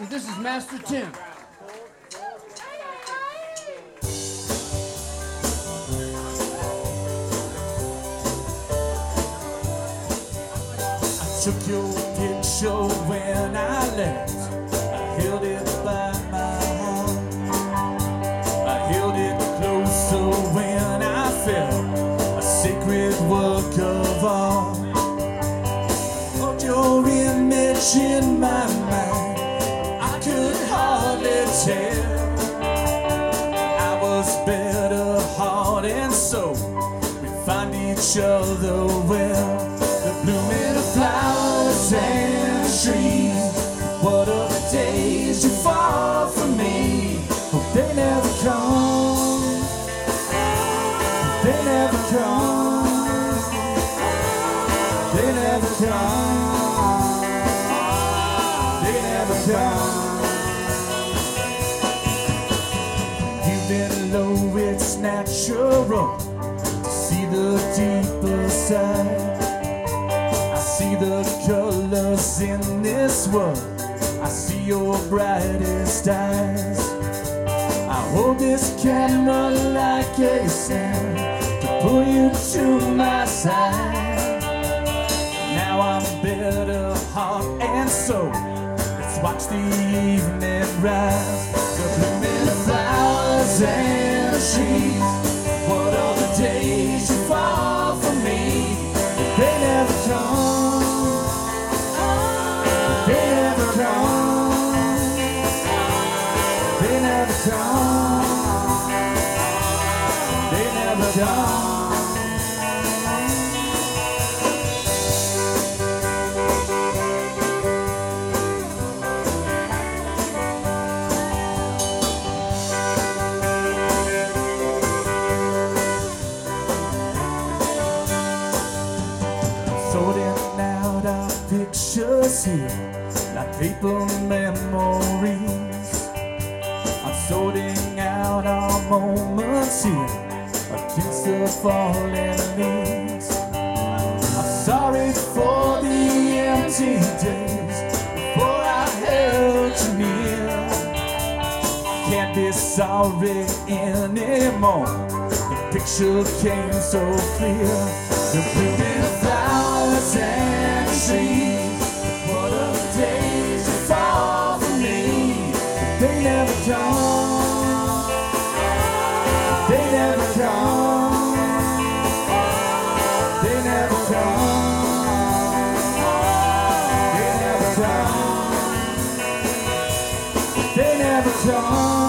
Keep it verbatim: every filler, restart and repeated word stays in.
This is Master Tim. I took your picture when I left. I held it by my heart. I held it closer when I felt a sacred work of art. Hold your image in my mind. I could hardly tell. I was better heart and soul. We find each other well. The blooming of flowers and trees. What are the days you fall for me? Hope they never come. They never come. They never come. They never come. You've been low, it's natural to see the deeper side. See the colors in this world. I see your brightest eyes. I hold this camera like a sand to pull you to my side. Now I'm better heart and soul. Let's watch the evening rise. The blooming of flowers and trees. What are the days you fall for me? They never come. They never come. They never come. They never come. Sorting out our pictures here like paper memories. I'm sorting out our moments here against the falling leaves. I'm sorry for the empty days before I held you near. Can't be sorry anymore. The picture came so clear. The blooming flowers and trees. What are the days you fall for me? They never come. They never come. They never come. They never come. They never come.